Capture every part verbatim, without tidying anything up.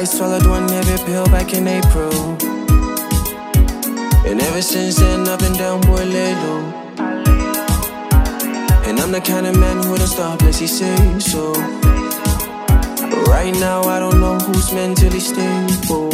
I swallowed one heavy pill back in April, and ever since then I've been down, boy, lay low. And I'm the kind of man who wouldn't stop unless he say so. But right now I don't know who's mentally stable.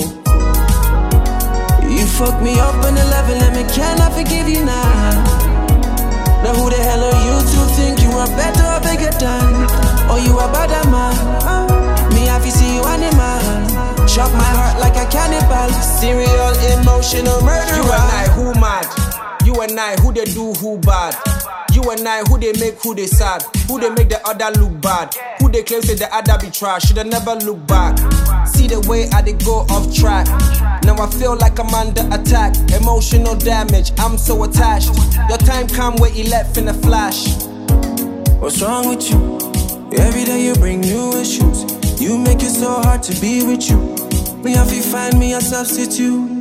You fucked me up on the level, let me can I forgive you now? Now who the hell are you to think you are better or bigger than? Or you are better man? Me I fi see you animal. Chop my heart like a cannibal. Serial emotional murderer. You and I who mad? You and I who they do who bad? You and I who they make who they sad? Who they make the other look bad? Who they claim say the other be trash? Shoulda never look back. See the way I they go off track. Now I feel like I'm under attack. Emotional damage, I'm so attached. Your time come where he left in a flash. What's wrong with you? Every day you bring new issues. You make it so hard to be with you. Me have to find me a substitute.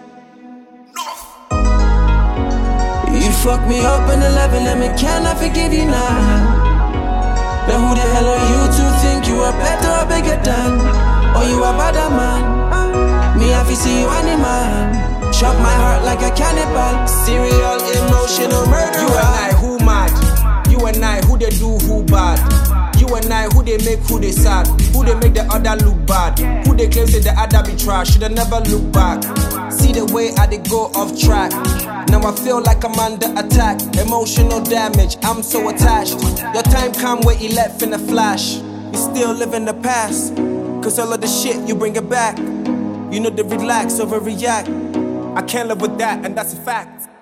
You fucked me up on the level, let me can I forgive you now? Now who the hell are you to think you are better or bigger than? Or you are better man? Me have to see you animal. Chop my heart like a cannibal. Serial emotional murderer. You and I who mad? You and I who they do who bad? You and I who they make who they sad? Who they make the other look bad? Who they claim say the other be trash? Shoulda never look back. See the way I they go off track. Now I feel like I'm under attack. Emotional damage, I'm so attached. Your time come where he left in a flash. You still live in the past, cause all of the shit you bring it back. You know to relax, overreact. I can't live with that, and that's a fact.